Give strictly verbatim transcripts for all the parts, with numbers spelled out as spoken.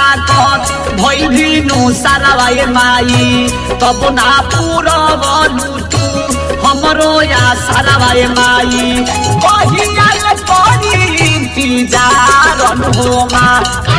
ताकत भई भीनु सारावाए माई तब ना पूरा बोलू तू हमरो या सारावाए माई कहिया ले करी इंतजार हो माँ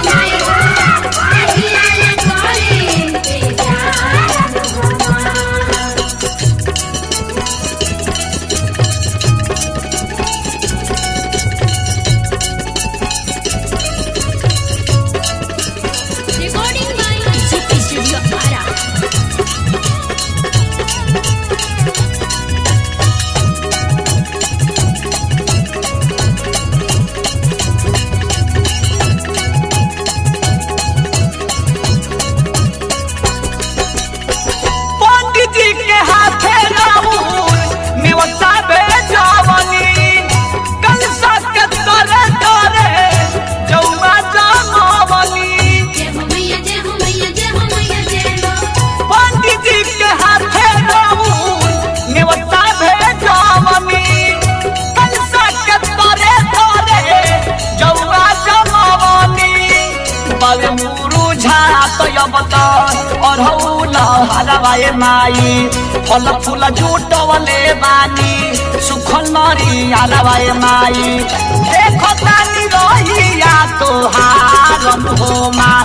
हरवाए माई फल फूल जुटवले बानी सुखल मरी हरवाए माई देखो तानी रहिया तोहार हो माँ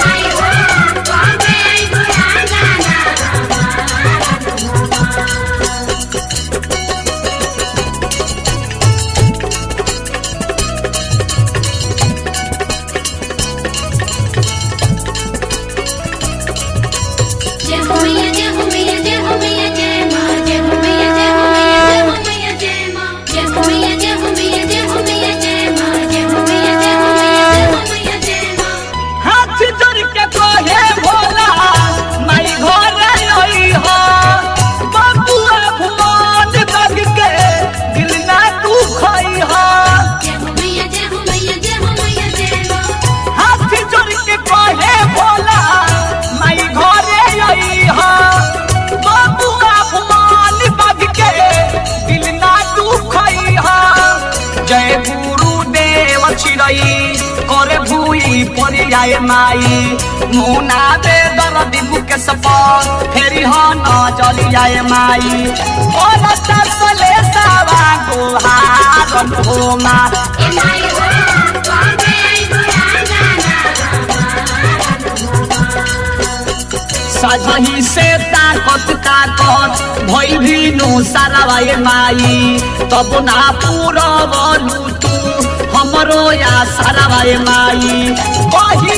करे भूई परियाए माई मुना दे दर्दी बुके सपर फेरी हो न जलियाए माई और तसले सावा गुहार हो माँ सजही से ताकत ताकत भई भीनु सारावाए माई तब ना पूरा बोलू तू हमरो या सारावाए माई